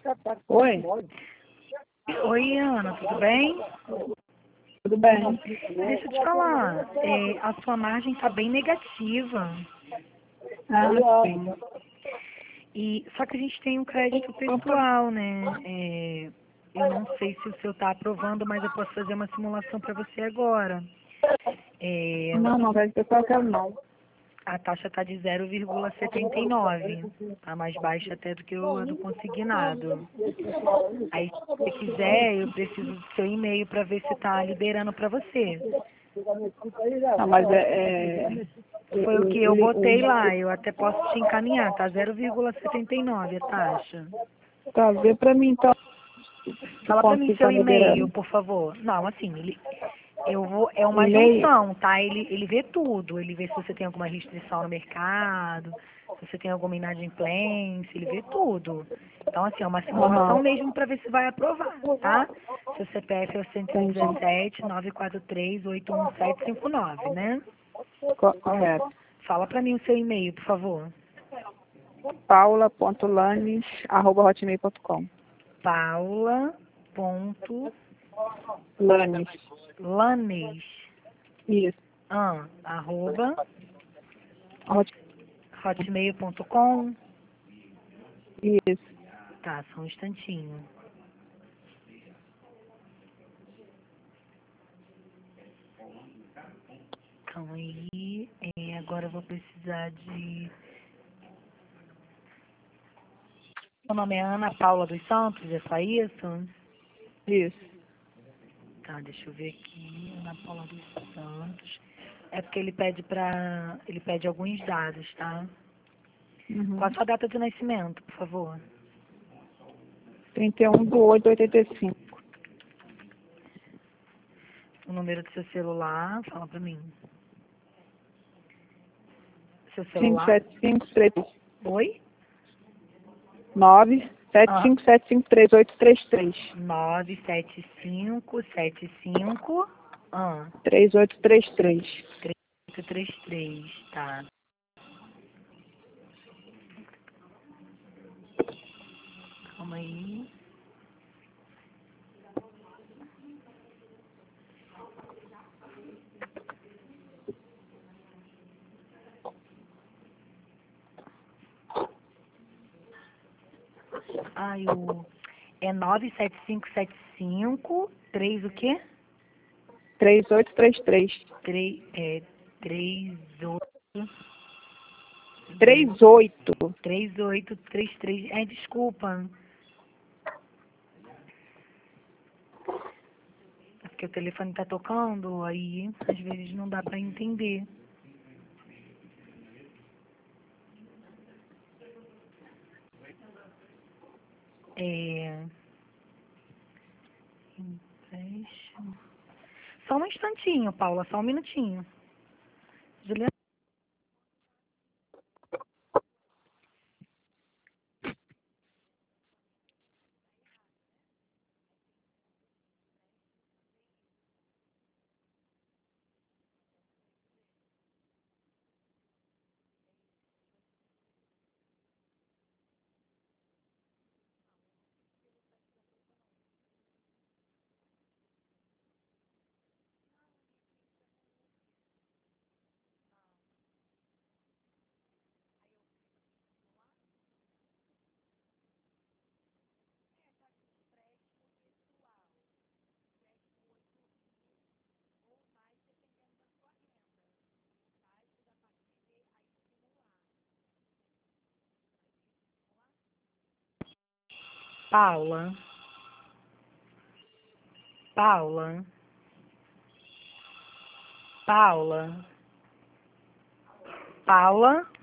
Oi, Oi, Ana, tudo bem? tudo bem? Deixa eu te falar, a sua margem está bem negativa. Ah, sim. Só que a gente tem um crédito pessoal, né? Eu não sei se o seu está aprovando, mas eu posso fazer uma simulação para você agora. É, Não, vai ser qualquer não. a taxa está de 0,79, tá mais baixa até do que a do consignado. Aí, se você quiser, eu preciso do seu e-mail para ver se está liberando para você. Não, mas Foi o que eu botei lá, eu até posso te encaminhar, tá 0,79 a taxa. tá, vê pra mim então. Fala pra Quanto mim que seu tá e-mail, liberando? por favor. Não, assim, é uma E-mail? junção, tá? Ele vê tudo, ele vê se você tem alguma restrição no mercado, se você tem alguma inadimplência, ele vê tudo. Então, assim, é uma simulação Aham, mesmo para ver se vai aprovar, tá? Seu CPF é o entendi. 117 943 81759, né? Correto. Fala pra mim o seu e-mail, por favor. paula.lanes@hotmail.com. Paula.lanes, Lanes. Isso. arroba Hot... hotmail.com. Isso. Tá, só um instantinho. Calma aí. Agora eu vou precisar de. Meu nome é Ana Paula dos Santos, é só isso? Isso. Tá, deixa eu ver aqui. Ana Paula dos Santos. É porque ele pede alguns dados, tá? Qual a Uhum. sua data de nascimento, por favor? 31/8/85. O número do seu celular, fala pra mim. Seu celular? 575 Oi? 975753833. 97575 3833. 3833, tá. Calma aí. Ai, é 97575 3 o quê? 3833. 38 38. 3833. Desculpa. É porque o telefone tá tocando, aí às vezes não dá pra entender. É, empréstimo. Só um instantinho, Paula, só um minutinho. Juliana. Paula. Paula. Paula. Paula.